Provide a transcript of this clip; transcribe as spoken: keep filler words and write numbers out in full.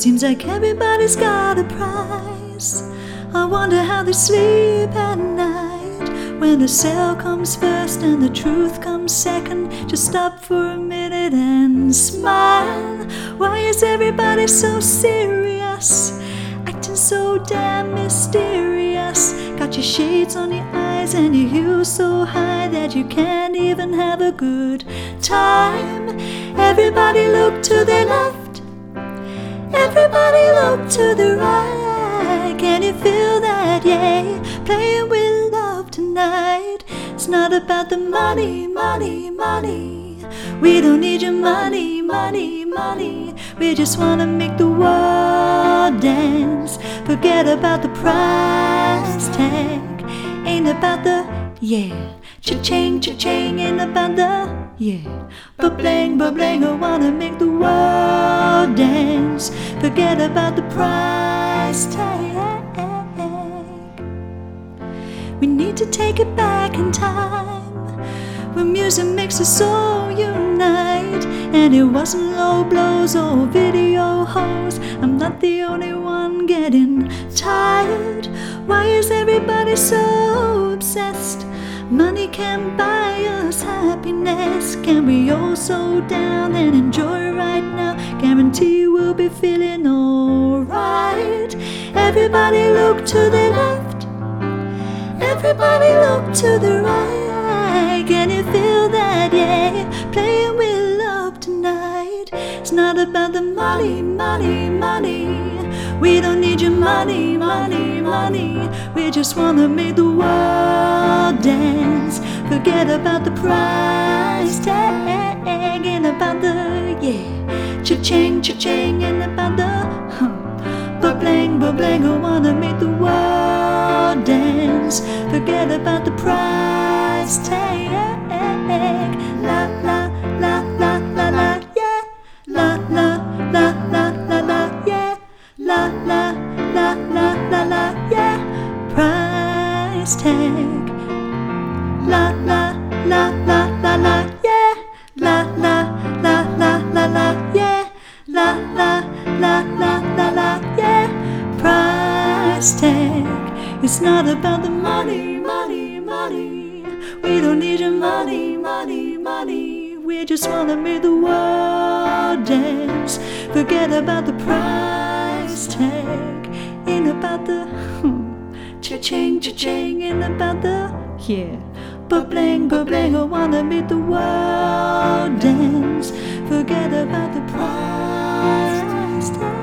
Seems like everybody's got a price. I wonder how they sleep at night, when the sale comes first and the truth comes second. Just stop for a minute and smile. Why is everybody so serious, acting so damn mysterious? Got your shades on your eyes and your heels so high that you can't even have a good time. Everybody look to the left, everybody look to the right. Can you feel that, yeah? Playing with love tonight. It's not about the money, money, money. We don't need your money, money, money. We just wanna make the world dance. Forget about the price tag. Ain't about the, yeah. Cha-ching, cha-ching, ain't about the, yeah. Ba-bling, ba-bling, I wanna make the world dance. Forget about the price tag. We need to take it back in time, when music makes us all unite. And it wasn't low blows or video hoes. I'm not the only one getting tired. Why is everybody so obsessed? Money can't buy us happiness. Can we all slow down and enjoy right now? Guarantee we'll be feeling alright. Everybody look to the left, everybody look to the right. Can you feel that, yeah? Playing with love tonight. It's not about the money, money, money. We don't need your money, money, money. We just wanna make the world dance. Forget about the price tag. Ain't about the, yeah. Cha-ching, cha-ching, ain't about the, huh. Ba-bling, ba-bling, I wanna make the world dance. Forget about the price tag. La, la, la, la, la, la, yeah. La, la, la, la, la, la, yeah. La, la, la, la, la, la, yeah. Price tag. La, la, la, la, la, la, yeah. La, la, la, la, la, la, yeah. La, la, la, la, la, la, yeah. Price tag. It's not about the money, money, money. We don't need your money, money, money. We just wanna make the world dance. Forget about the price tag. Ain't about the, hmm. Cha-ching, cha-ching, ain't about the, yeah. Ba-bling, ba-bling, I wanna make the world dance. Forget about the price tag.